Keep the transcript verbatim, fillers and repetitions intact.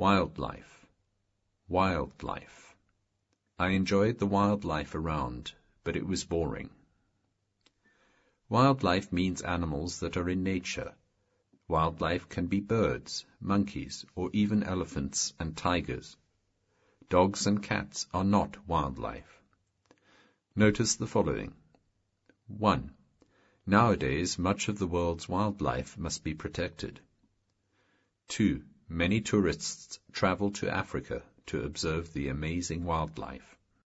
Wildlife. Wildlife. I enjoyed the wildlife around, but it was boring. Wildlife means animals that are in nature. Wildlife can be birds, monkeys, or even elephants and tigers. Dogs and cats are not wildlife. Notice the following. one. Nowadays, much of the world's wildlife must be protected. two. Many tourists travel to Africa to observe the amazing wildlife.